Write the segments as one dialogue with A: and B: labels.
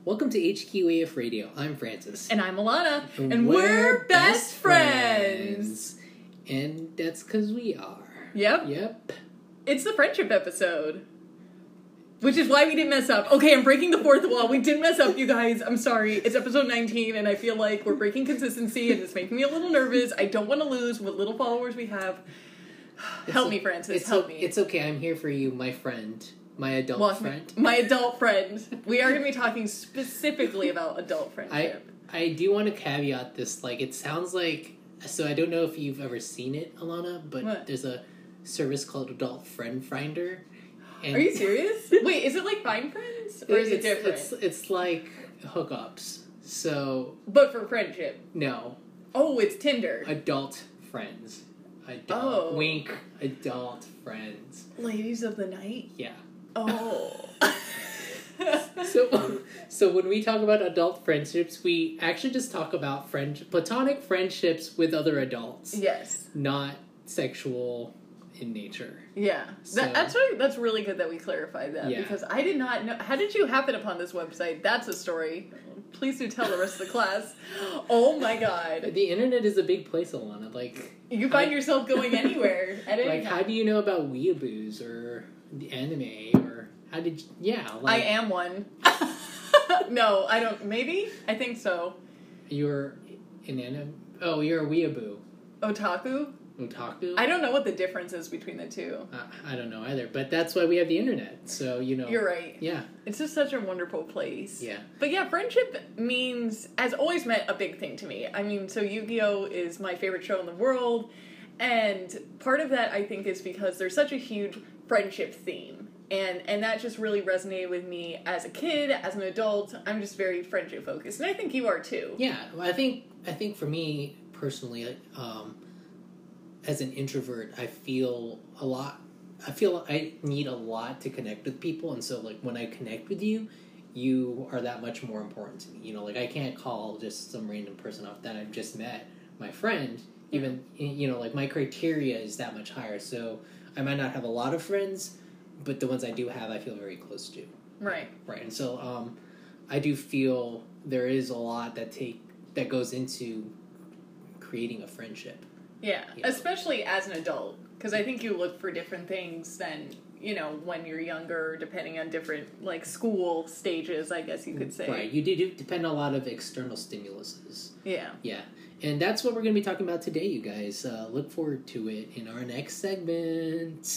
A: Welcome to HQAF Radio. I'm Francis.
B: And I'm Alana. And we're best friends.
A: And that's because we are.
B: Yep. It's the friendship episode. Which is why we didn't mess up. Okay, I'm breaking the fourth wall. We didn't mess up, you guys. I'm sorry. It's episode 19, and I feel like we're breaking consistency, and it's making me a little nervous. I don't want to lose what little followers we have. Help me, Francis. Help me.
A: It's okay. I'm here for you, my friend. My adult friend.
B: My adult friend. We are going to be talking specifically about adult friendship.
A: I do want to caveat this. Like, it sounds like... So I don't know if you've ever seen it, Alana, but There's a service called Adult Friend Finder.
B: Are you serious? Wait, is it like Find Friends? Or is it different?
A: It's like hookups. So...
B: But for friendship?
A: No.
B: Oh, it's Tinder.
A: Adult friends. Wink. Adult friends.
B: Ladies of the night?
A: Yeah.
B: Oh.
A: So when we talk about adult friendships, we actually just talk about platonic friendships with other adults.
B: Yes.
A: Not sexual in nature.
B: Yeah.
A: So,
B: that's really good that we clarified that, because I did not know. How did you happen upon this website? That's a story. Please do tell the rest of the class. Oh my god.
A: The internet is a big place, Alana. Like,
B: you find yourself going anywhere at any time.
A: How do you know about weeaboos or the anime or how did you,
B: I am one. No, I don't. Maybe? I think so.
A: You're an anime? Oh, you're a weeaboo.
B: Otaku? I don't know what the difference is between the two.
A: I don't know either, but that's why we have the internet, so,
B: You're right.
A: Yeah.
B: It's just such a wonderful place.
A: Yeah.
B: But yeah, friendship has always meant a big thing to me. I mean, so Yu-Gi-Oh! Is my favorite show in the world, and part of that, I think, is because there's such a huge friendship theme. And that just really resonated with me as a kid, as an adult. I'm just very friendship focused, and I think you are too.
A: Yeah, I think for me personally, as an introvert, I feel I need a lot to connect with people, and so like when I connect with you, you are that much more important to me. You know, like I can't call just some random person off that I've just met, my friend. Even like my criteria is that much higher. So I might not have a lot of friends, but the ones I do have, I feel very close to.
B: Right.
A: And so I do feel there is a lot that goes into creating a friendship.
B: Yeah, especially as an adult, because I think you look for different things than, when you're younger, depending on different, like, school stages, I guess you could say.
A: Right, you do depend on a lot of external stimuluses.
B: Yeah.
A: Yeah, and that's what we're going to be talking about today, you guys. Look forward to it in our next segment.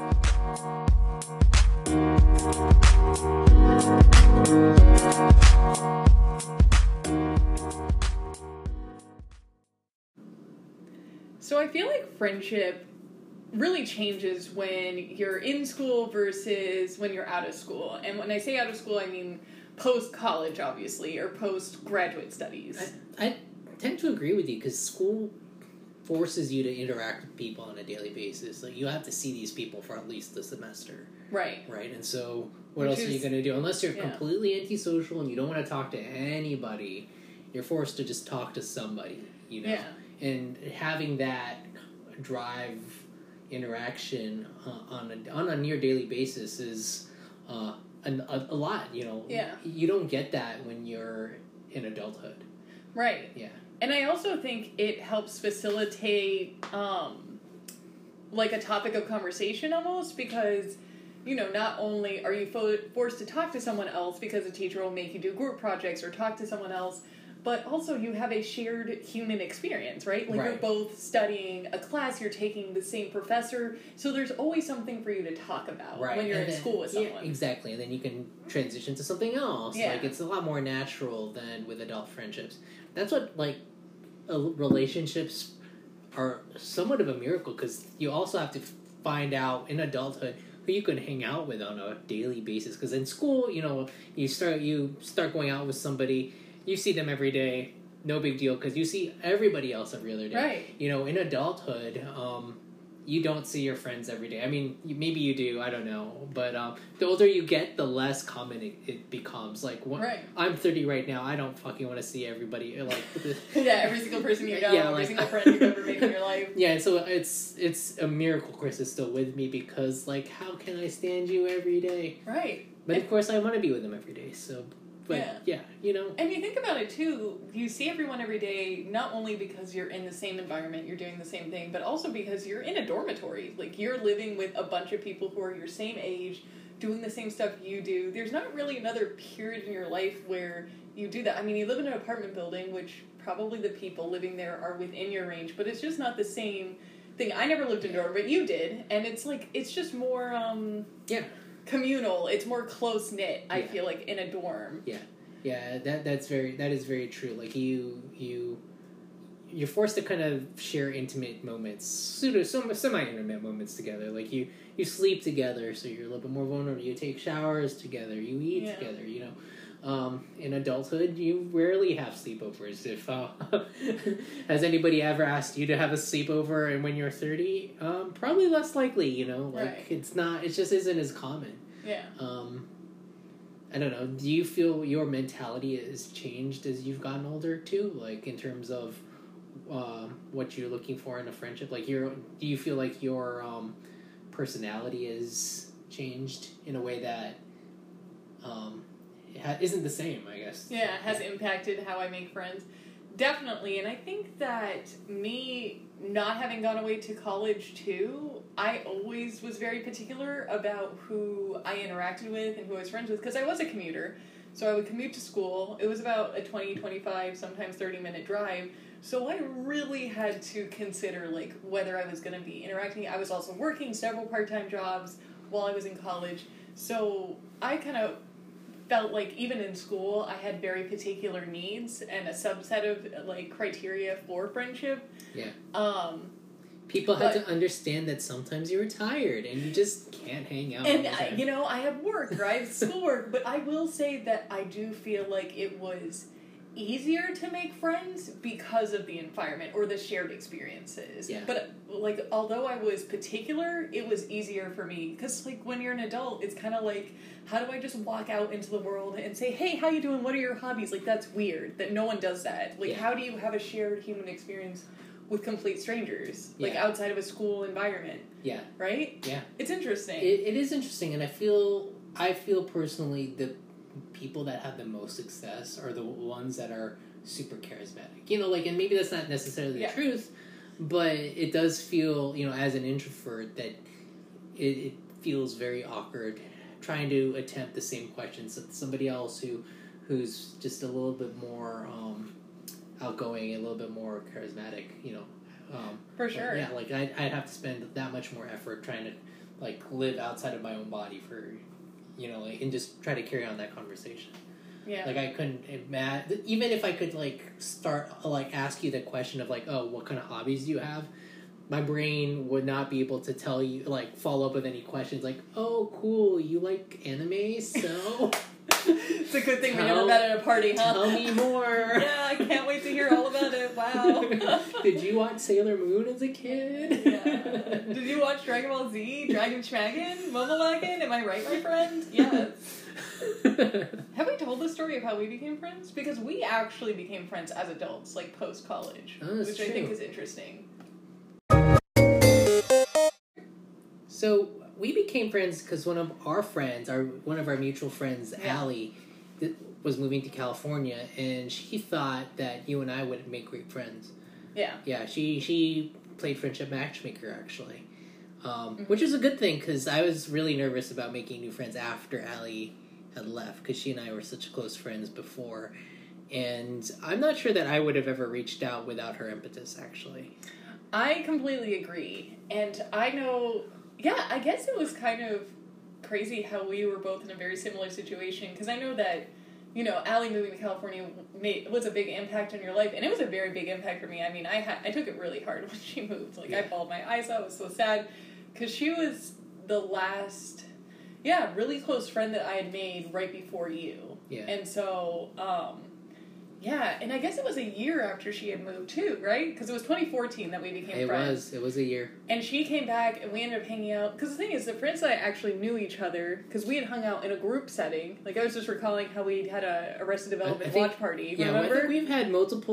A: So I feel like friendship really changes when you're in school versus when you're out of school. And when I say out of school, I mean post-college, obviously, or post-graduate studies. I tend to agree with you, because school forces you to interact with people on a daily basis. Like, you have to see these people for at least the semester.
B: Right.
A: And so what else are you going to do? Unless you're completely antisocial and you don't want to talk to anybody, you're forced to just talk to somebody,
B: Yeah.
A: And having that drive interaction on a near daily basis is a lot,
B: Yeah.
A: You don't get that when you're in adulthood.
B: Right.
A: Yeah.
B: And I also think it helps facilitate, like a topic of conversation almost, because, not only are you forced to talk to someone else because a teacher will make you do group projects or talk to someone else, but also you have a shared human experience, right? Like, You're both studying a class, you're taking the same professor, so there's always something for you to talk about when you're in school with someone.
A: Yeah, exactly, and then you can transition to something else.
B: Yeah.
A: Like, it's a lot more natural than with adult friendships. That's what, relationships are somewhat of a miracle, because you also have to find out in adulthood who you can hang out with on a daily basis. Because in school, you start going out with somebody, you see them every day, no big deal, because you see everybody else every other day.
B: Right.
A: In adulthood, you don't see your friends every day. I mean, maybe you do, I don't know. But the older you get, the less common it becomes. Like, I'm 30 right now, I don't fucking want to see everybody. Like,
B: every single person you know, every single friend you've ever made in your life.
A: Yeah, and so it's a miracle Chris is still with me, because, like, how can I stand you every day?
B: Right.
A: But of course I want to be with him every day, so But yeah, you know.
B: And you think about it too, you see everyone every day, not only because you're in the same environment, you're doing the same thing, but also because you're in a dormitory. Like, you're living with a bunch of people who are your same age, doing the same stuff you do. There's not really another period in your life where you do that. I mean, you live in an apartment building, which probably the people living there are within your range, but it's just not the same thing. I never lived indoor, but you did, and it's like, it's just more, communal. It's more close-knit, I feel like, in a dorm.
A: Yeah, that is very true. Like, you're forced to kind of share intimate moments, semi-intimate moments together. Like, you sleep together, so you're a little bit more vulnerable. You take showers together. You eat together, you know. In adulthood, you rarely have sleepovers. If has anybody ever asked you to have a sleepover and when you're 30? Probably less likely, you know. Like, it just isn't as common.
B: Yeah.
A: I don't know. Do you feel your mentality has changed as you've gotten older too? Like, in terms of what you're looking for in a friendship? Like, do you feel like your personality has changed in a way that isn't the same, I guess?
B: Yeah, it has impacted how I make friends. Definitely, and I think that me not having gone away to college too, I always was very particular about who I interacted with and who I was friends with, because I was a commuter. So I would commute to school. It was about a 20, 25, sometimes 30-minute drive. So I really had to consider, like, whether I was going to be interacting. I was also working several part-time jobs while I was in college. So I kind of felt like even in school I had very particular needs and a subset of, like, criteria for friendship.
A: Yeah. People had to understand that sometimes you're tired and you just can't hang out.
B: And I have work, right? I have schoolwork, but I will say that I do feel like it was easier to make friends because of the environment or the shared experiences.
A: Yeah.
B: But, like, although I was particular, it was easier for me because, like, when you're an adult, it's kind of like, how do I just walk out into the world and say, hey, how you doing? What are your hobbies? Like, that's weird that no one does that. Like, how do you have a shared human experience with complete strangers, like, outside of a school environment?
A: Yeah.
B: Right?
A: Yeah.
B: It's interesting.
A: It is interesting, and I feel personally that people that have the most success are the ones that are super charismatic. You know, like, and maybe that's not necessarily the truth, but it does feel, you know, as an introvert, that it feels very awkward trying to attempt the same questions that somebody else who's just a little bit more outgoing, a little bit more charismatic, you know.
B: For sure.
A: Yeah, like, I'd have to spend that much more effort trying to, like, live outside of my own body for, you know, like, and just try to carry on that conversation.
B: Yeah.
A: Like, I couldn't imagine, even if I could, like, start, like, ask you the question of, like, oh, what kind of hobbies do you have? My brain would not be able to tell you, like, follow up with any questions, like, oh, cool, you like anime, so...
B: It's a good thing we never met at a party, huh?
A: Tell me more.
B: Yeah, I can't wait to hear all about it. Wow.
A: Did you watch Sailor Moon as a kid?
B: Yeah. Did you watch Dragon Ball Z, Dragon Schmagon, Momowagon? Am I right, my friend? Yes. Have we told the story of how we became friends? Because we actually became friends as adults, like, post-college. Which
A: true.
B: I think is interesting.
A: So, we became friends because one of our mutual friends, Allie, was moving to California, and she thought that you and I would make great friends.
B: Yeah.
A: Yeah, she played Friendship Matchmaker, actually. Which is a good thing, because I was really nervous about making new friends after Allie had left, because she and I were such close friends before. And I'm not sure that I would have ever reached out without her impetus, actually.
B: I completely agree. And I know... Yeah, I guess it was kind of crazy how we were both in a very similar situation, because I know that, you know, Allie moving to California was a big impact on your life, and it was a very big impact for me. I mean, I took it really hard when she moved. Like, I bawled my eyes out. I was so sad, because she was the last, really close friend that I had made right before you.
A: Yeah.
B: And so, and I guess it was a year after she had moved, too, right? Because it was 2014 that we became friends.
A: It was a year.
B: And she came back, and we ended up hanging out. Because the thing is, the friends and I actually knew each other, because we had hung out in a group setting. Like, I was just recalling how we had a Arrested Development watch party, remember?
A: I think we've had multiple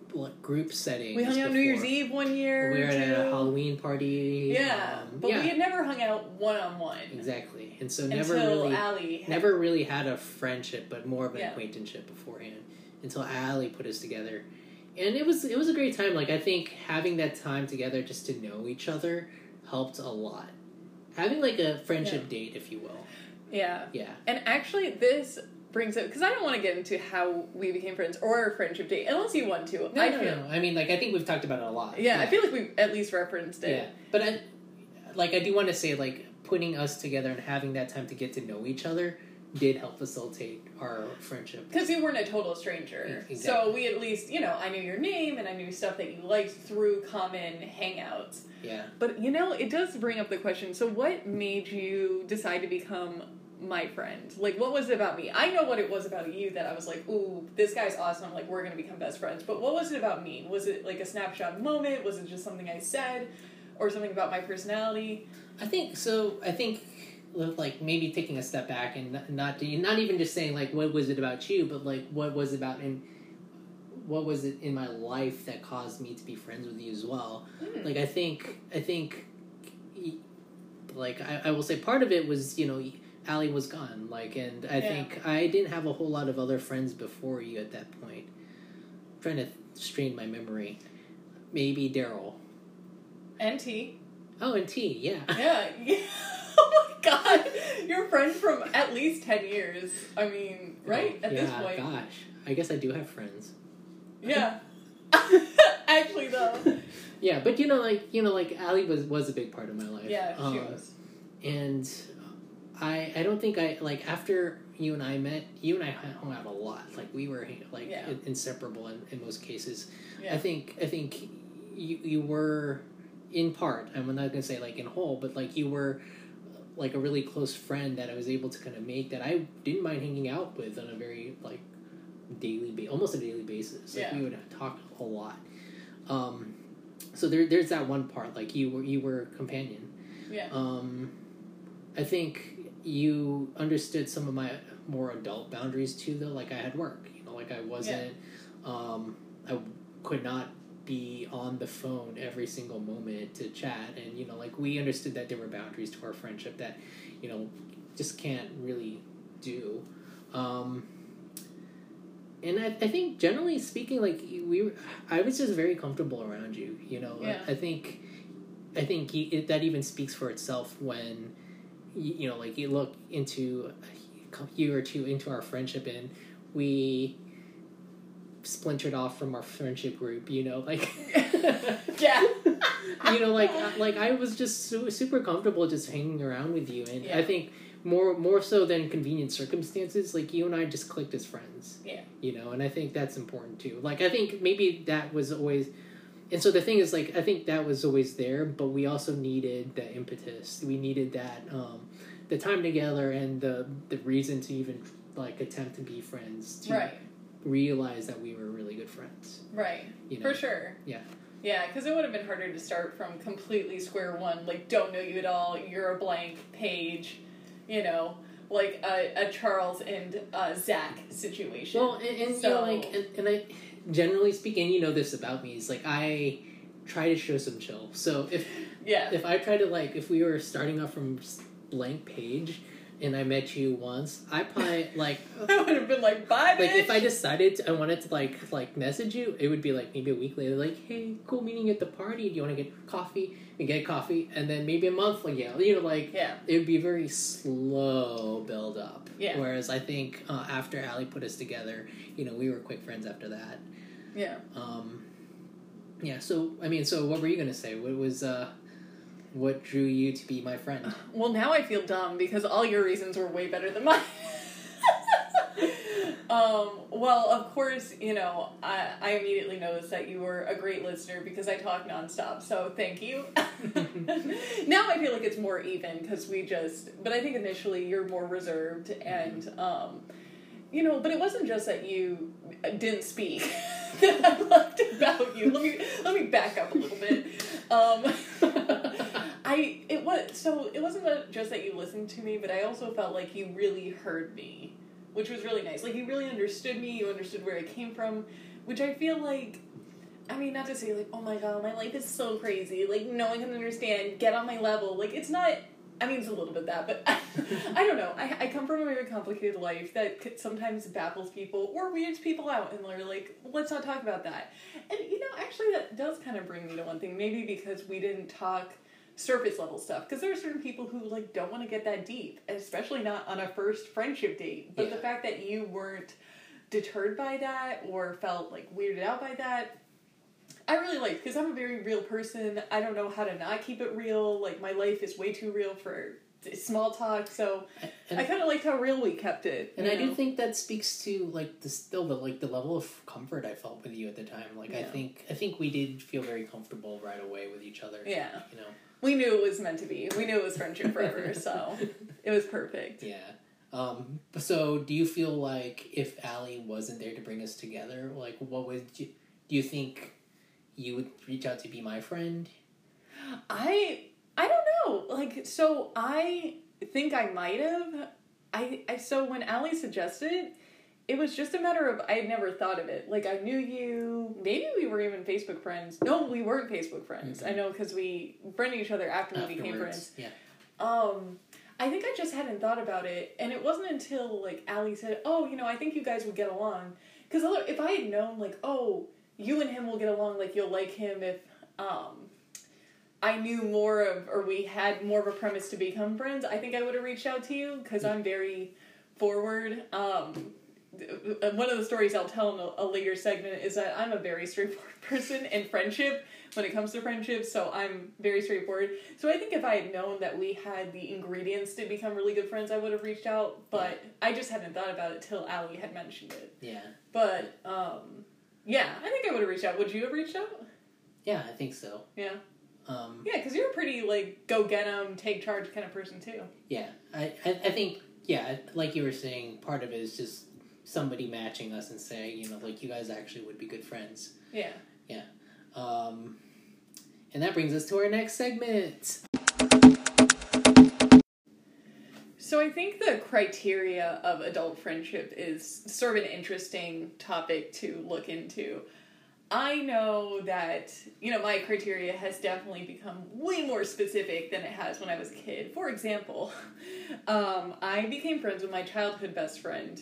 A: group setting.
B: We hung out New Year's Eve one year.
A: We were at a Halloween party.
B: Yeah, but we had never hung out one-on-one.
A: Exactly, and so
B: never
A: really had a friendship, but more of an acquaintanceship beforehand. Until Allie put us together, and it was a great time. Like, I think having that time together just to know each other helped a lot. Having like a friendship date, if you will.
B: Yeah.
A: Yeah.
B: And actually, this brings up, because I don't want to get into how we became friends or our friendship date, unless you want to.
A: No. I mean, like, I think we've talked about it a lot.
B: Yeah, I feel like we've at least referenced it.
A: Yeah, but I do want to say, like, putting us together and having that time to get to know each other did help facilitate our friendship.
B: Because you weren't a total stranger.
A: Exactly.
B: So we at least, I knew your name and I knew stuff that you liked through common hangouts.
A: Yeah.
B: But, it does bring up the question, so what made you decide to become my friend? Like, what was it about me? I know what it was about you that I was like, ooh, this guy's awesome, like, we're going to become best friends. But what was it about me? Was it like a snapshot moment? Was it just something I said? Or something about my personality?
A: I think so. I think, like, maybe taking a step back and not even just saying, like, what was it about you, but, like, what was it in my life that caused me to be friends with you as well. Like, I think like, I will say part of it was, Allie was gone, like, and I think I didn't have a whole lot of other friends before you at that point. I'm trying to strain my memory. Maybe Daryl.
B: And T.
A: Oh, and T, yeah.
B: Yeah. Oh my god. You're friends from at least 10 years. I mean, right? At this point.
A: Gosh. I guess I do have friends.
B: Yeah. Actually, though.
A: Yeah, but like Allie was a big part of my life.
B: Yeah, she was.
A: And I don't think after you and I met, you and I hung out a lot. Like, we were inseparable in most cases. Yeah. I think you were, in part, I'm not going to say like in whole, but like you were like a really close friend that I was able to kind of make that I didn't mind hanging out with on a very like almost a daily basis. Like, we would talk a lot. So there's that one part, like you were a companion.
B: Yeah.
A: I think you understood some of my more adult boundaries too, though. Like, I had work, like I wasn't, I could not be on the phone every single moment to chat, and like, we understood that there were boundaries to our friendship that just can't really do. And I think, generally speaking, like, I was just very comfortable around you. I think that even speaks for itself when like, you look into a year or two into our friendship and we splintered off from our friendship group. Like,
B: yeah.
A: like I was just super comfortable just hanging around with you, and I think more so than convenient circumstances, like, you and I just clicked as friends.
B: Yeah.
A: And I think that's important too. Like, I think maybe that was always, and so the thing is, like, I think that was always there, but we also needed the impetus. We needed that, the time together and the reason to even, like, attempt to be friends. To realize that we were really good friends.
B: Right. For sure.
A: Yeah.
B: Yeah, because it would have been harder to start from completely square one, like, don't know you at all, you're a blank page, like a Charles and Zach situation.
A: Well, and I, generally speaking, this about me, is like, I try to show some chill. So if I try to, like, if we were starting off from blank page and I met you once, I probably, like,
B: I would have been like, bye, bitch.
A: Like, if I decided I wanted to like message you, it would be like maybe a week later, like, hey, cool meeting you at the party, do you want to get coffee? We get coffee, and then maybe a month, like, it would be a very slow build up.
B: Yeah. Whereas
A: I think after Allie put us together, we were quick friends after that.
B: Yeah.
A: Yeah. So what were you gonna say? What drew you to be my friend?
B: Well, now I feel dumb because all your reasons were way better than mine. Well, of course, I immediately noticed that you were a great listener because I talk nonstop, so thank you. Now I feel like it's more even because but I think initially you're more reserved and, but it wasn't just that you didn't speak that I loved about you. Let me back up a little bit. It wasn't just that you listened to me, but I also felt like you really heard me, which was really nice. Like, you really understood me, you understood where I came from, which I feel like I mean, not to say, like, oh my god, my life is so crazy, like, no one can understand, get on my level, like, it's not, I mean, it's a little bit that, but I don't know, I come from a very complicated life that sometimes baffles people, or weirds people out, and they're like, let's not talk about that. And, you know, actually that does kind of bring me to one thing, maybe because we didn't talk surface level stuff, because there are certain people who, like, don't want to get that deep, especially not on a first friendship date, but the fact that you weren't deterred by that, or felt, like, weirded out by that, I really liked, because I'm a very real person. I don't know how to not keep it real. Like, my life is way too real for small talk, so I kind of liked how real we kept it.
A: And I do think that speaks to, like, the level of comfort I felt with you at the time. Like, I think we did feel very comfortable right away with each other.
B: Yeah.
A: You know?
B: We knew it was meant to be. We knew it was friendship forever, so it was perfect.
A: Yeah. So do you feel like if Allie wasn't there to bring us together, like, do you think you would reach out to be my friend?
B: I don't know. Like, so I think I might have. So when Allie suggested, it was just a matter of I had never thought of it. Like, I knew you. Maybe we were even Facebook friends. No, we weren't Facebook friends. Mm-hmm. I know, because we friended each other after we became friends.
A: Yeah.
B: I think I just hadn't thought about it, and it wasn't until, like, Allie said, oh, you know, I think you guys would get along. Because if I had known, like, oh, you and him will get along, like, you'll like him if, I knew more of, or we had more of a premise to become friends, I think I would have reached out to you, because I'm very forward. One of the stories I'll tell in a later segment is that I'm a very straightforward person in friendship, when it comes to friendship, so I'm very straightforward. So I think if I had known that we had the ingredients to become really good friends, I would have reached out, but I just hadn't thought about it till Allie had mentioned it.
A: Yeah.
B: But, yeah, I think I would have reached out. Would you have reached out?
A: Yeah, I think so.
B: Yeah. Yeah, because you're a pretty, like, go get 'em, take charge kind of person, too.
A: Yeah. I think, yeah, like you were saying, part of it is just somebody matching us and saying, you know, like, you guys actually would be good friends.
B: Yeah.
A: Yeah. And that brings us to our next segment.
B: So I think the criteria of adult friendship is sort of an interesting topic to look into. I know that, you know, my criteria has definitely become way more specific than it has when I was a kid. For example, I became friends with my childhood best friend,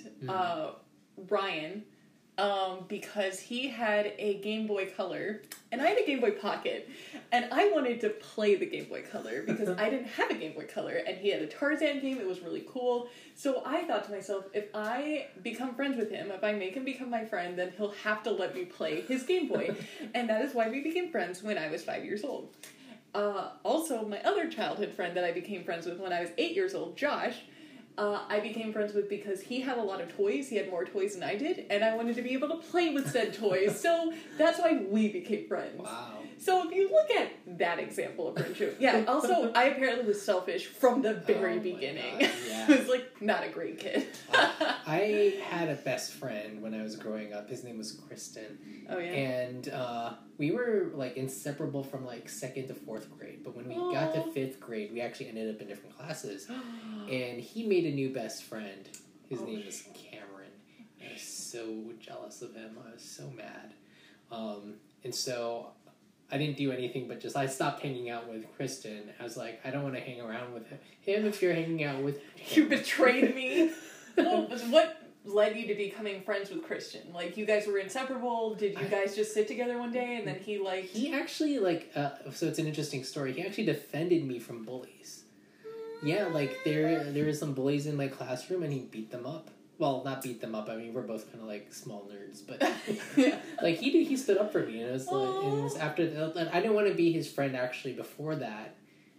B: Ryan, because he had a Game Boy Color, and I had a Game Boy Pocket, and I wanted to play the Game Boy Color, because I didn't have a Game Boy Color, and he had a Tarzan game. It was really cool. So I thought to myself, if I become friends with him, if I make him become my friend, then he'll have to let me play his Game Boy. And that is why we became friends when I was 5 years old. Also, my other childhood friend that I became friends with when I was 8 years old, Josh, I became friends with because he had a lot of toys. He had more toys than I did, and I wanted to be able to play with said toys. So that's why we became friends.
A: Wow.
B: So if you look at that example of friendship, yeah, also, I apparently was selfish from the very beginning.
A: Yeah.
B: I was, like, not a great kid.
A: I had a best friend when I was growing up. His name was Kristen.
B: Oh, yeah?
A: And we were, like, inseparable from, like, 2nd to 4th grade. But when we got to 5th grade, we actually ended up in different classes. And he made a new best friend. His name was Cameron. I was so jealous of him. I was so mad. And so I didn't do anything but I stopped hanging out with Kristen. I was like, I don't want to hang around with him if you're hanging out with him.
B: You betrayed me? Well, what led you to becoming friends with Christian? Like, you guys were inseparable? Did you guys just sit together one day and then he, like...
A: He actually, like, so it's an interesting story. He actually defended me from bullies. Yeah, like, there were some bullies in my classroom and he beat them up. Well, not beat them up. I mean, we're both kind of, like, small nerds, but like, he stood up for me, and it was after that. I didn't want to be his friend actually before that.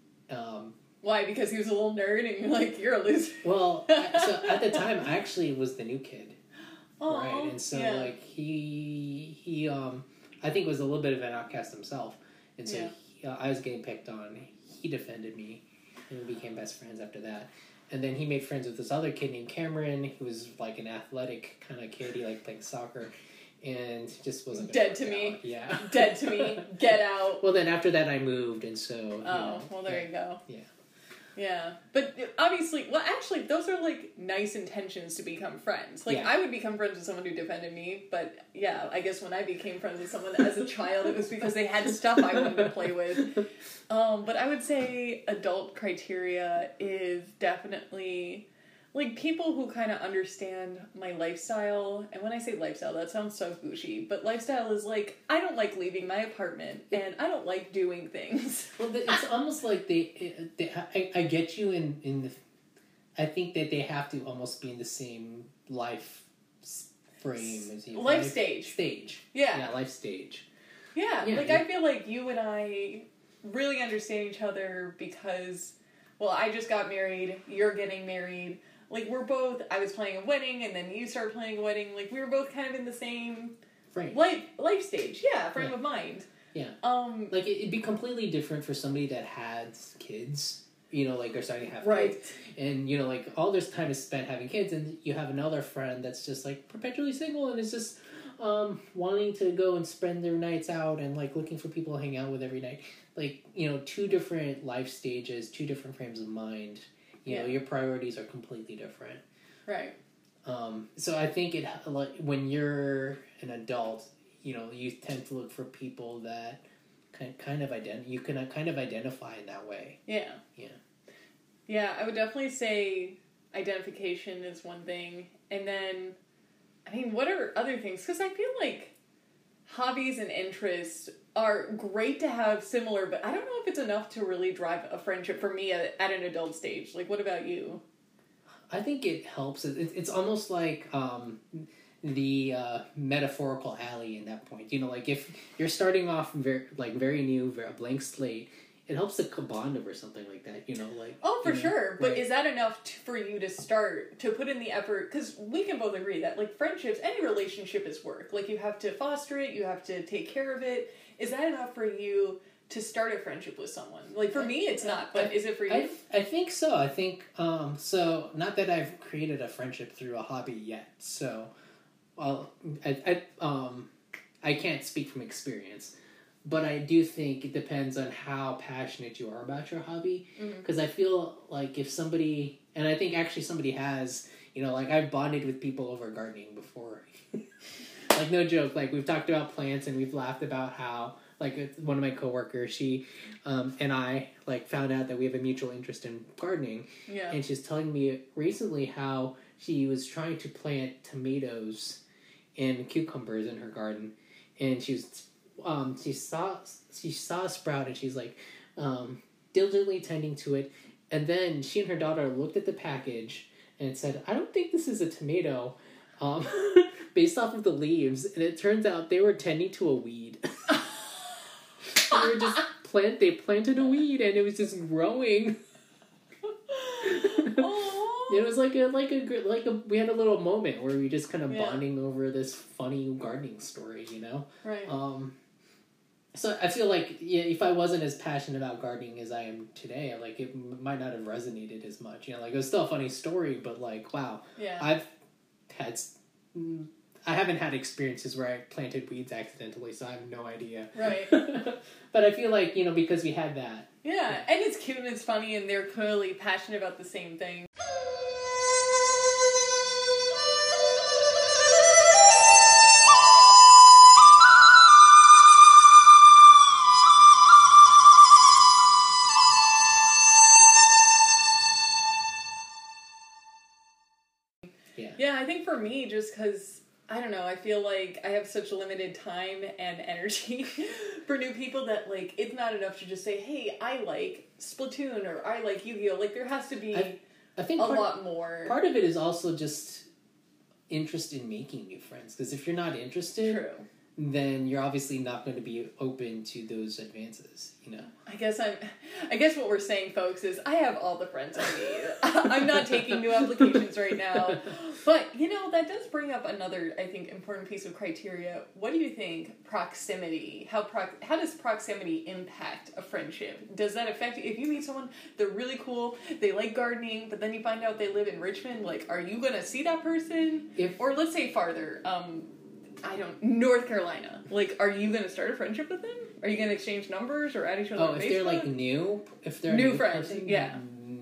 B: Why? Because he was a little nerd, and you're like, you're a loser.
A: Well, so at the time, I actually was the new kid, right? And so like he I think was a little bit of an outcast himself, and so I was getting picked on. He defended me, and we became best friends after that. And then he made friends with this other kid named Cameron. He was, like, an athletic kind of kid. He liked playing soccer. And just wasn't
B: dead to me.
A: Out. Yeah.
B: Dead to me. Get out.
A: Well, then after that I moved, and so...
B: Well, there you go.
A: Yeah.
B: Yeah. But obviously, well, actually, those are, like, nice intentions to become friends. Like,
A: Yeah.
B: I would become friends with someone who defended me, but, yeah, I guess when I became friends with someone as a child, it was because they had stuff I wanted to play with. But I would say adult criteria is definitely, like, people who kind of understand my lifestyle. And when I say lifestyle, that sounds so bougie, but lifestyle is, like, I don't like leaving my apartment, and I don't like doing things.
A: Well, it's almost like I get you in the... I think that they have to almost be in the same life frame as you.
B: Life stage.
A: Stage.
B: Yeah.
A: Yeah, life stage.
B: Yeah,
A: Yeah,
B: like, I feel like you and I really understand each other because, well, I just got married, you're getting married. Like, we're both, I was planning a wedding, and then you started planning a wedding. Like, we were both kind of in the same
A: Frame.
B: life stage. Yeah, frame of mind.
A: Yeah.
B: Like,
A: it'd be completely different for somebody that has kids, you know, like, they're starting to have
B: right.
A: kids. And, you know, like, all this time is spent having kids, and you have another friend that's just, like, perpetually single, and is just wanting to go and spend their nights out and, like, looking for people to hang out with every night. Like, you know, two different life stages, two different frames of mind. You know, your priorities are completely different.
B: Right.
A: So I think like, when you're an adult, you know, you tend to look for people that you can kind of identify in that way.
B: Yeah.
A: Yeah.
B: Yeah, I would definitely say identification is one thing. And then, I mean, what are other things? Because I feel like hobbies and interests are great to have similar, but I don't know if it's enough to really drive a friendship for me at an adult stage. Like, what about you?
A: I think it helps. It's almost like the metaphorical alley in that point. You know, like if you're starting off very new, a blank slate, it helps to bond over something like that. You know, like
B: for sure. But
A: right.
B: Is that enough for you to start to put in the effort? Because we can both agree that like friendships, any relationship is work. Like you have to foster it, you have to take care of it. Is that enough for you to start a friendship with someone? Like for me, it's not. But is it for you?
A: I think so. I think so. Not that I've created a friendship through a hobby yet. So, well, I can't speak from experience. But I do think it depends on how passionate you are about your hobby. Because I feel like if somebody, and I think actually somebody has, you know, like I've bonded with people over gardening before. Like no joke, like we've talked about plants and we've laughed about how, like one of my coworkers, she and I like found out that we have a mutual interest in gardening.
B: Yeah.
A: And she's telling me recently how she was trying to plant tomatoes and cucumbers in her garden. And she saw a sprout and she's like diligently tending to it, and then she and her daughter looked at the package and said, "I don't think this is a tomato," based off of the leaves, and it turns out they were tending to a weed. They planted a weed and it was just growing. It was like we had a little moment where we just kind of bonding over this funny gardening story, you know?
B: Right.
A: So I feel like if I wasn't as passionate about gardening as I am today, like it might not have resonated as much. You know, like it was still a funny story, but like wow, I haven't had experiences where I planted weeds accidentally, so I have no idea.
B: Right.
A: But I feel like, you know, because we had that.
B: Yeah, and it's cute and it's funny, and they're clearly passionate about the same thing. Yeah, I think for me, just because, I don't know, I feel like I have such limited time and energy for new people that, like, it's not enough to just say, hey, I like Splatoon or I like Yu-Gi-Oh! Like, there has to be
A: I think
B: a lot more.
A: Part of it is also just interest in making new friends. Because if you're not interested, then you're obviously not going to be open to those advances, you know?
B: I guess what we're saying, folks, is I have all the friends I need. I'm not taking new applications right now. But, you know, that does bring up another, I think, important piece of criteria. What do you think proximity, how does proximity impact a friendship? Does that affect, if you meet someone, they're really cool, they like gardening, but then you find out they live in Richmond, like, are you going to see that person? Or let's say farther, North Carolina. Like, are you going to start a friendship with them? Are you going to exchange numbers or add each other on Facebook?
A: If they're like new? If they're
B: new
A: a new
B: friends,
A: person?
B: yeah.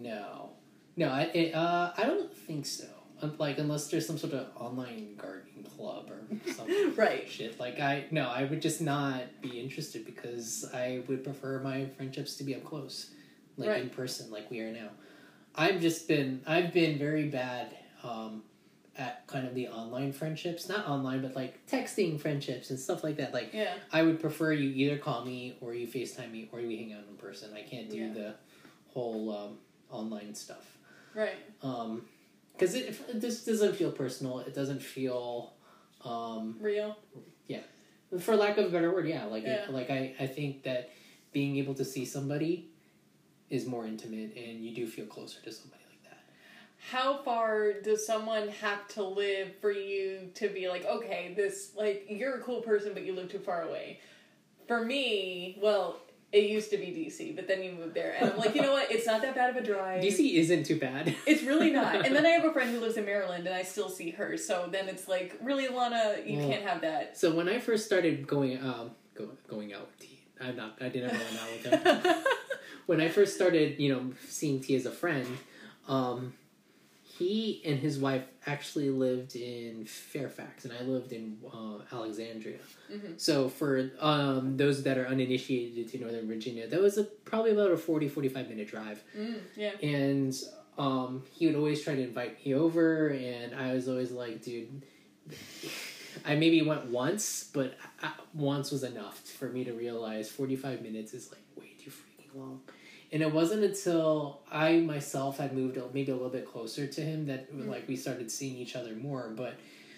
A: No, I don't think so. Like, unless there's some sort of online gardening club or some
B: right.
A: shit. Like, I would just not be interested because I would prefer my friendships to be up close, like
B: right.
A: in person, like we are now. I've been very bad at kind of the online friendships, not online, but like texting friendships and stuff like that. Like, I would prefer you either call me or you FaceTime me or we hang out in person. I can't do the whole online stuff.
B: Right.
A: Because this doesn't feel personal. It doesn't feel
B: real.
A: Yeah, for lack of a better word, yeah. I think that being able to see somebody is more intimate, and you do feel closer to somebody like that.
B: How far does someone have to live for you to be like, okay, this, like, you're a cool person, but you live too far away? For me, well, it used to be DC, but then you moved there. And I'm like, you know what? It's not that bad of a drive.
A: DC isn't too bad.
B: It's really not. And then I have a friend who lives in Maryland, and I still see her. So then it's like, really, Alana, you can't have that.
A: So when I first started going out with T, I didn't go out with him. When I first started, seeing T as a friend, he and his wife actually lived in Fairfax, and I lived in Alexandria. Mm-hmm. So for those that are uninitiated to Northern Virginia, that was probably about a 40-45 minute drive.
B: Yeah.
A: And he would always try to invite me over, and I was always like, dude, I maybe went once, but once was enough for me to realize 45 minutes is like way too freaking long. And it wasn't until I myself had moved maybe a little bit closer to him that like we started seeing each other more. But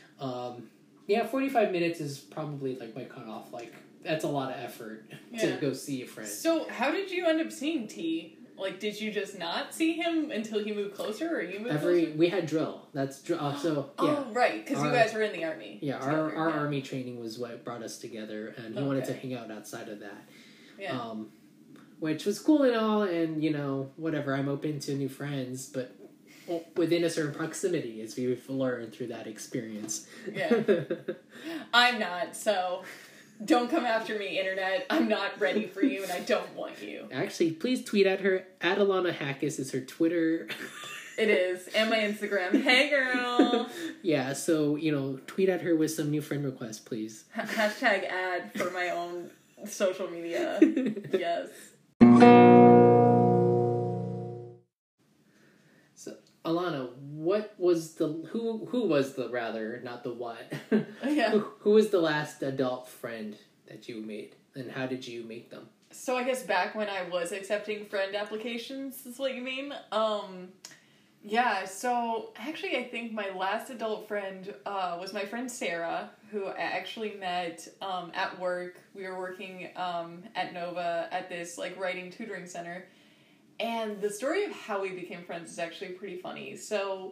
A: 45 minutes is probably like my cutoff. Like, that's a lot of effort to go see a friend.
B: So how did you end up seeing T? Like, did you just not see him until he moved closer, or you moved closer?
A: We had drill. That's drill. So yeah.
B: Oh, right, because you guys were in the army.
A: Yeah, our army training was what brought us together, and he wanted to hang out outside of that.
B: Yeah.
A: Which was cool and all, and whatever. I'm open to new friends, but within a certain proximity, as we've learned through that experience.
B: Yeah. I'm not, so don't come after me, internet. I'm not ready for you, and I don't want you.
A: Actually, please tweet at her. At Alana Hackis is her Twitter.
B: It is, and my Instagram. Hey, girl.
A: Yeah, so, tweet at her with some new friend requests, please.
B: Hashtag ad for my own social media. Yes.
A: So, Alana, who was the rather, not the what?
B: Yeah.
A: Who was the last adult friend that you made, and how did you make them?
B: So I guess back when I was accepting friend applications is what you mean. Yeah, so actually I think my last adult friend was my friend Sarah, who I actually met at work. We were working at Nova at this writing tutoring center. And the story of how we became friends is actually pretty funny. So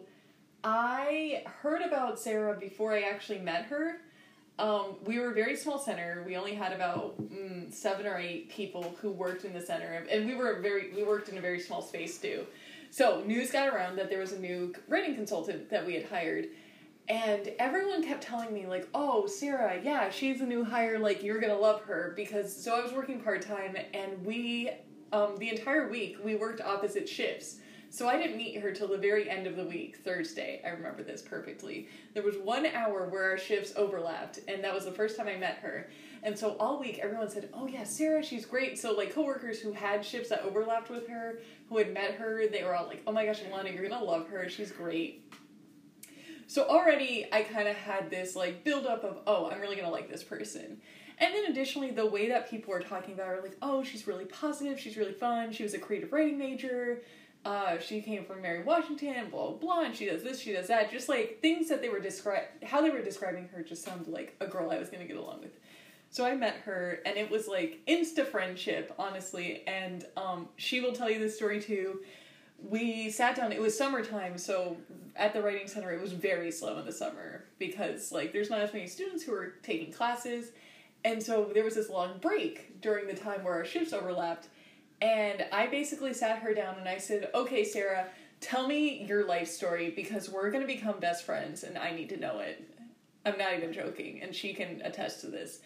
B: I heard about Sarah before I actually met her. We were a very small center. We only had about 7 or 8 people who worked in the center. And we worked in a very small space too. So news got around that there was a new writing consultant that we had hired. And everyone kept telling me, oh, Sarah, yeah, she's a new hire, you're gonna love her. So I was working part-time, and we, the entire week, we worked opposite shifts. So I didn't meet her till the very end of the week, Thursday. I remember this perfectly. There was 1 hour where our shifts overlapped, and that was the first time I met her. And so all week, everyone said, oh yeah, Sarah, she's great. So coworkers who had shifts that overlapped with her, who had met her, they were all like, oh my gosh, Alana, you're gonna love her. She's great. So already I kind of had this build-up of, oh, I'm really gonna like this person. And then additionally, the way that people were talking about her, oh, she's really positive, she's really fun, she was a creative writing major, she came from Mary Washington, blah, blah, blah, and she does this, she does that. Just things that they were how they were describing her just sounded like a girl I was gonna get along with. So I met her, and it was insta friendship, honestly, and she will tell you this story too. We sat down, it was summertime, so at the writing center it was very slow in the summer because there's not as many students who are taking classes, and so there was this long break during the time where our shifts overlapped, and I basically sat her down and I said, okay, Sarah, tell me your life story because we're going to become best friends and I need to know it. I'm not even joking, and she can attest to this.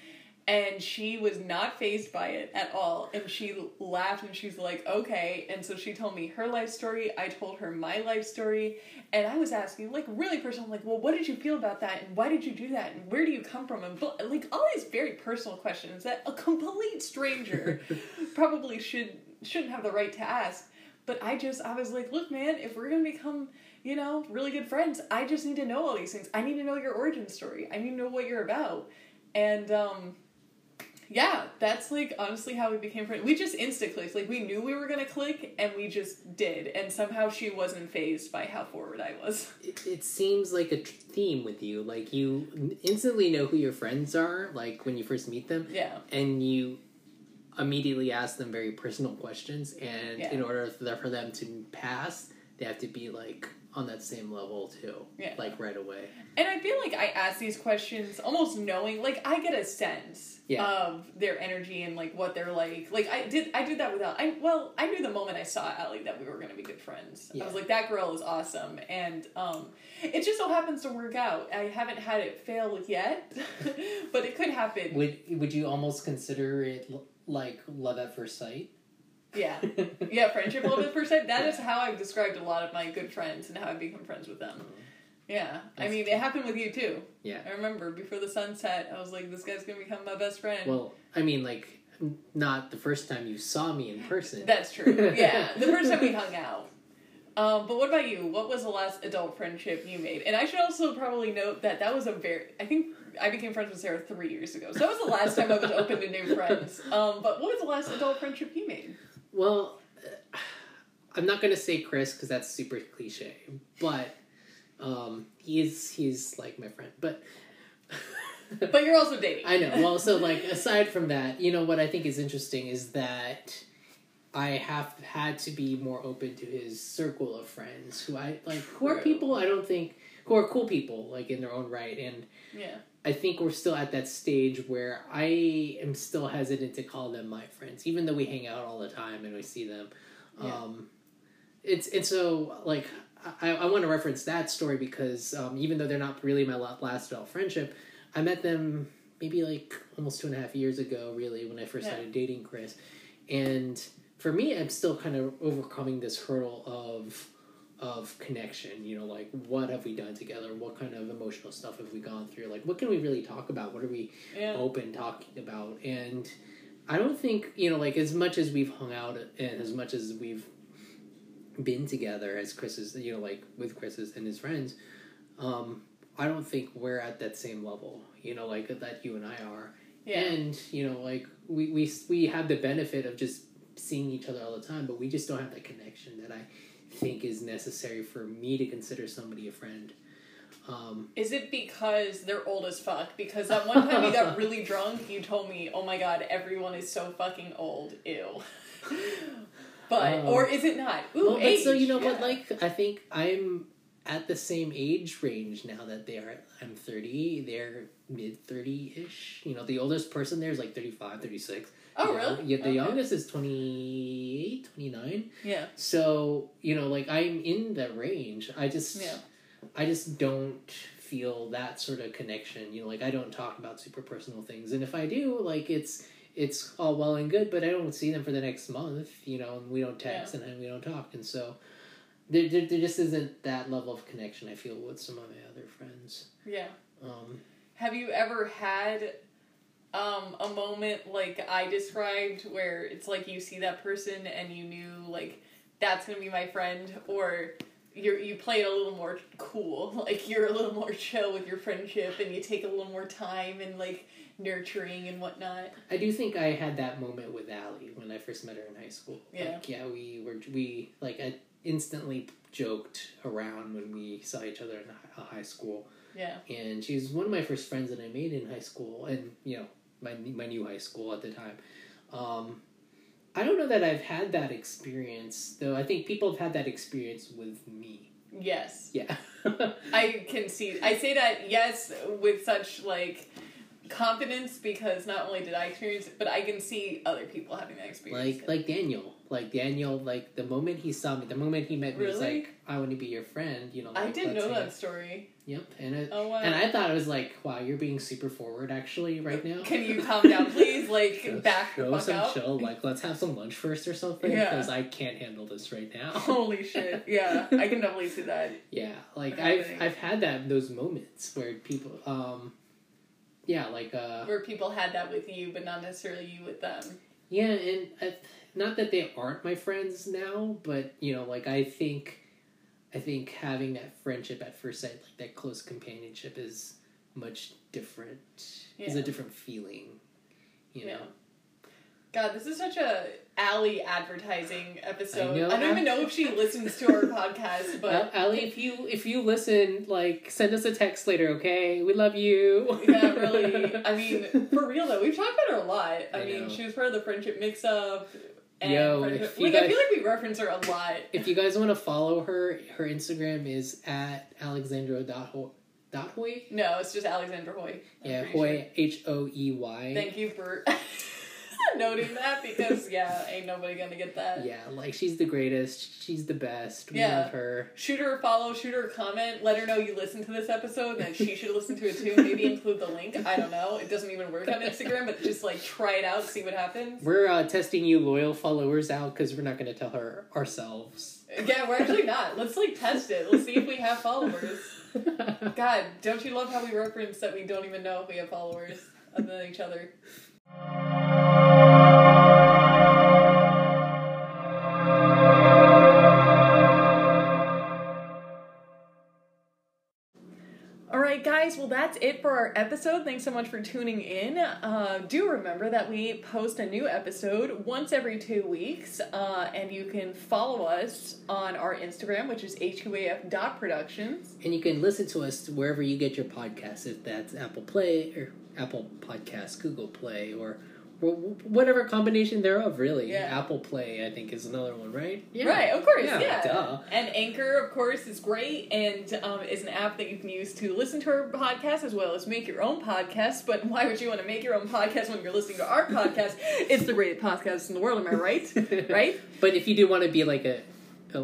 B: And she was not fazed by it at all. And she laughed and she's like, okay. And so she told me her life story. I told her my life story. And I was asking, like, really personal, like, well, what did you feel about that? And why did you do that? And where do you come from? And, like, all these very personal questions that a complete stranger probably shouldn't have the right to ask. But I was like, look, man, if we're going to become, you know, really good friends, I just need to know all these things. I need to know your origin story. I need to know what you're about. And, yeah, that's, like, honestly how we became friends. We just insta-clicked. Like, we knew we were going to click, and we just did. And somehow she wasn't fazed by how forward I was.
A: It seems like a theme with you. Like, you instantly know who your friends are, like, when you first meet them.
B: Yeah.
A: And you immediately ask them very personal questions. And in order for them to pass, they have to be, like, on that same level, too. Yeah. Like, right away.
B: And I feel like I ask these questions almost knowing, like, I get a sense of their energy and, like, what they're like. Like, I did that without, I knew the moment I saw Allie that we were going to be good friends. Yeah. I was like, that girl is awesome. And it just so happens to work out. I haven't had it fail yet, but it could happen.
A: Would you almost consider it, like, love at first sight?
B: Yeah. Yeah, friendship love at first sight. That is how I've described a lot of my good friends and how I've become friends with them. Yeah. I mean, it happened with you, too. Yeah. I remember, before the sun set, I was like, this guy's going to become my best friend.
A: Well, I mean, like, not the first time you saw me in person.
B: That's true. Yeah. The first time we hung out. But what about you? What was the last adult friendship you made? And I should also probably note that was I think I became friends with Sarah 3 years ago. So that was the last time I was open to new friends. But what was the last adult friendship you made?
A: Well, I'm not going to say Chris because that's super cliche, but he's like my friend. But
B: but you're also dating.
A: I know. Well, so like aside from that, you know what I think is interesting is that I have had to be more open to his circle of friends who are people I don't think who are cool people like in their own right, and I think we're still at that stage where I am still hesitant to call them my friends, even though we hang out all the time and we see them. It's so like I want to reference that story because even though they're not really my last adult friendship, I met them maybe like almost 2.5 years ago, really, when I first started dating Chris, and for me, I'm still kind of overcoming this hurdle of connection, you know, like, what have we done together? What kind of emotional stuff have we gone through? Like, what can we really talk about? What are we open talking about? And I don't think, you know, like, as much as we've hung out and as much as we've been together as Chris's, you know, like, with Chris's and his friends, I don't think we're at that same level, you know, like, that you and I are. Yeah. And, you know, like, we have the benefit of just seeing each other all the time, but we just don't have that connection that I think is necessary for me to consider somebody a friend.
B: Is it because they're old as fuck? Because that one time you got really drunk, you told me, oh my god, everyone is so fucking old. Ew. But, or is it not? Ooh,
A: well, age. So, you know what, like, I think I'm at the same age range now that they are. I'm 30, they're mid-30-ish. You know, the oldest person there is like 35, 36.
B: Oh, really?
A: Yeah, the youngest is 28, 29.
B: Yeah.
A: So, you know, like, I'm in that range. I just don't feel that sort of connection. You know, like, I don't talk about super personal things. And if I do, like, it's all well and good, but I don't see them for the next month, you know, and we don't text and we don't talk. And so there just isn't that level of connection, I feel, with some of my other friends.
B: Yeah. Have you ever had a moment like I described where it's like you see that person and you knew, like, that's gonna be my friend, or you play it a little more cool, like you're a little more chill with your friendship and you take a little more time and, like, nurturing and whatnot?
A: I do think I had that moment with Allie when I first met her in high school.
B: Yeah.
A: Like, we I instantly joked around when we saw each other in high school.
B: Yeah. And
A: she's one of my first friends that I made in high school, and, you know, my new high school at the time. I don't know that I've had that experience, though. I think people have had that experience with me.
B: Yes.
A: Yeah.
B: I can see. I say that, yes, with such, like, confidence because not only did I experience it, but I can see other people having that experience.
A: Like Daniel. Like the moment he saw me, the moment he met me,
B: Really?
A: he's like, I want to be your friend, you know. Like,
B: I didn't know
A: let's hang
B: that story.
A: Yep, and
B: Oh, wow.
A: and I thought it was like, wow, you're being super forward actually right now.
B: Can you calm down, please? Like,
A: Just
B: back the
A: show
B: fuck
A: some
B: out.
A: chill. Like, let's have some lunch first or something
B: Yeah.
A: because I can't handle this right now.
B: Holy shit! Yeah, I can definitely see that.
A: Yeah, like
B: Happening.
A: I've had those moments where people, yeah, like
B: Where people had that with you, but not necessarily you with them.
A: yeah, and not that they aren't my friends now, but you know, like I think having that friendship at first sight, like that close companionship, is much different. Is a
B: Yeah.
A: different feeling, you know.
B: God, this is such a Allie advertising episode.
A: I know.
B: I don't even know if she listens to our podcast, but
A: Allie, if you listen, like send us a text later, okay? We love you.
B: yeah, really. I mean, for real though, we've talked about her a lot. I mean,
A: know.
B: she was part of the Friendship Mix-Up. And
A: Yo,
B: Friendship,
A: if you
B: like, I
A: guys-
B: feel like we reference her a lot.
A: If you guys want to follow her Instagram is at alexandra.hoy.
B: No, it's just Alexandra Hoy. I'm
A: Yeah,
B: pretty
A: Hoy, Hoey.
B: Thank you for noting that because, yeah, ain't nobody gonna get that.
A: Yeah, like she's the greatest. She's the best. We
B: Yeah.
A: love her.
B: Shoot her a follow, shoot her a comment, let her know you listened to this episode, that she should listen to it too. Maybe include the link. I don't know. It doesn't even work on Instagram, but just like try it out, see what happens.
A: We're testing you loyal followers out because we're not going to tell her ourselves.
B: Yeah, we're actually not. Let's like test it. Let's see if we have followers. God, don't you love how we reference that we don't even know if we have followers other than each other? Alright guys, well that's it for our episode. Thanks so much for tuning in. Do remember that we post a new episode once every 2 weeks, and you can follow us on our Instagram, which is huaf.productions.
A: And you can listen to us wherever you get your podcasts, if that's Apple Play or Apple Podcasts, Google Play, or whatever combination thereof, really.
B: Yeah.
A: Apple Play, I think, is another one, right? Yeah.
B: Right, of course, yeah.
A: Duh.
B: And Anchor, of course, is great and is an app that you can use to listen to our podcast as well as make your own podcast. But why would you want to make your own podcast when you're listening to our podcast? It's the greatest podcast in the world, am I right? Right?
A: But if you do want to be like a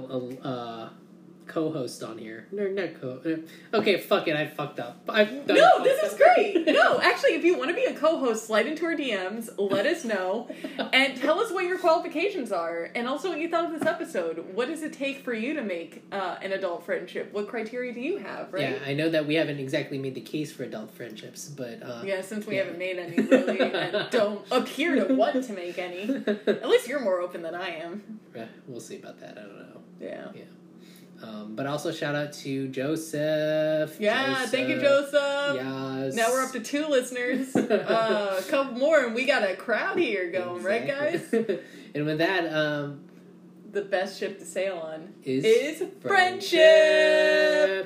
A: co-host on here, no, not okay, fuck it, I fucked up.
B: No, this is great. No, actually, if you want to be a co-host, slide into our DMs, let us know, and tell us what your qualifications are, and also what you thought of this episode. What does it take for you to make an adult friendship? What criteria do you have, right?
A: Yeah, I know that we haven't exactly made the case for adult friendships, but
B: Yeah, since we haven't made any, really, and don't appear to want to make any. At least you're more open than I am.
A: We'll see about that. I don't know.
B: Yeah.
A: But also shout out to Joseph.
B: Yeah, thank you, Joseph.
A: Yes.
B: Now we're up to 2 listeners. A couple more, and we got a crowd here going, right, guys?
A: And with that,
B: The best ship to sail on
A: is
B: friendship.